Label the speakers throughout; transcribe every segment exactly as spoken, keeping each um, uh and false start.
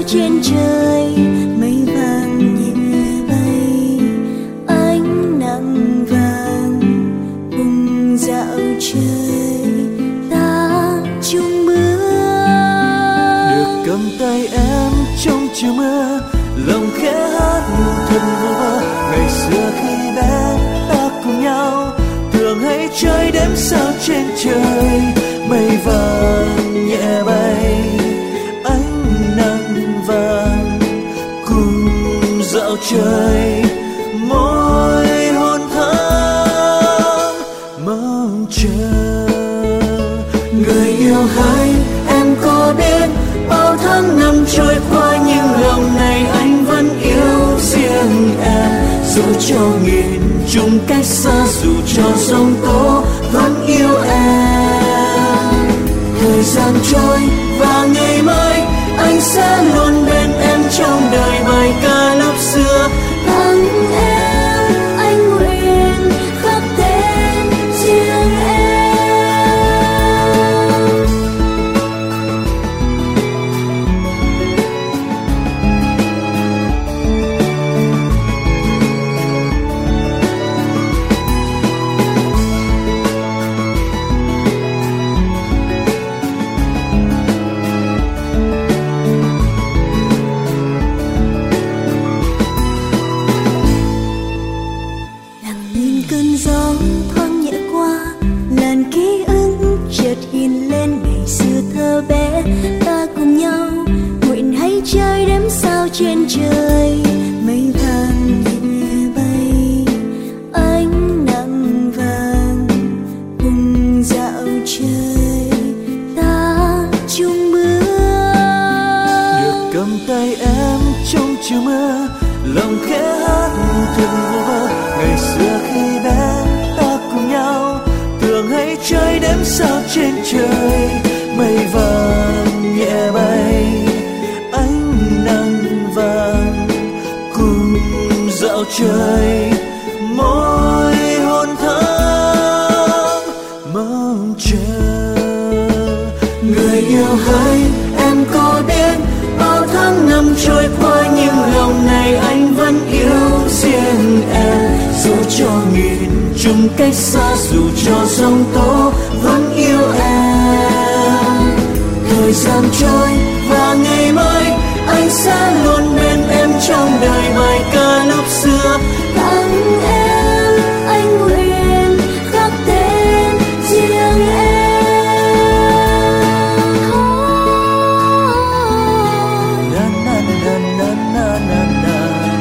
Speaker 1: trên trời, mây vàng nhẹ bay, ánh nắng vàng cùng dạo chơi ta chung mưa.
Speaker 2: Được cầm tay em trong chiều mưa, lòng khẽ hát thật vô vơ. Ngày xưa khi bé ta cùng nhau thường hay chơi đếm sao trên trời, mây vàng nhẹ bay, ánh nắng vàng cùng dạo chơi, môi hôn thắm mong chờ. Người yêu hỡi, em có biết bao tháng năm trôi qua nhưng lòng này anh vẫn yêu riêng em. Dù cho nghìn chung cách xa, dù cho giông tố vẫn yêu em. Thời gian trôi và ngày mai anh sẽ luôn bên em trong đời bài ca lúc xưa.
Speaker 1: Tặng em anh nguyện khắc tên riêng em. Cơn gió thoáng nhẹ qua, làn ký ức chợt hiện lên ngày xưa thơ bé. Ta cùng nhau nguyện hãy chơi đếm sao trên trời, mây vàng nhẹ bay, ánh nắng vàng cùng dạo chơi ta chung mưa.
Speaker 2: Được cầm tay em trong chiều mưa, lòng khẽ hát thật vô vơ. Ngày xưa khi bé ta cùng nhau thường hay chơi đếm sao trên trời, mây vàng nhẹ bay, ánh nắng vàng cùng dạo chơi, môi hôn thắm mong chờ. Người yêu hỡi, em có biết bao tháng năm trôi qua nhưng lòng này anh vẫn yêu riêng em. Dù cho nghìn chung cách xa, dù cho giông tố vẫn yêu em. Thời gian trôi và ngày mai anh sẽ luôn bên em trong đời bài ca lúc xưa.
Speaker 1: Tặng em anh nguyện khắc tên riêng em.
Speaker 2: Na na na na na na na.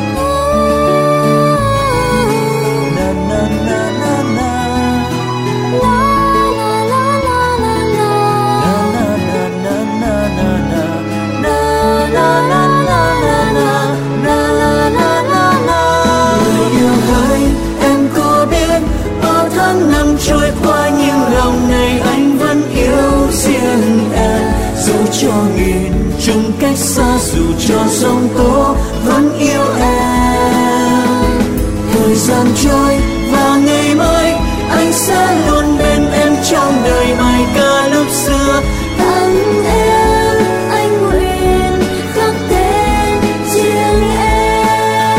Speaker 2: Trôi qua nhưng lòng này anh vẫn yêu riêng em. Dù cho nghìn chung cách xa, dù cho giông tố vẫn yêu em. Thời gian trôi và ngày mai anh sẽ luôn bên em trong đời bài ca lúc xưa.
Speaker 1: Tặng em anh nguyện khắc tên riêng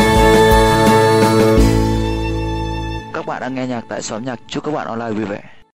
Speaker 1: em.
Speaker 3: Các bạn đang nghe nhạc tại xóm nhạc. Chúc các bạn online vui vẻ.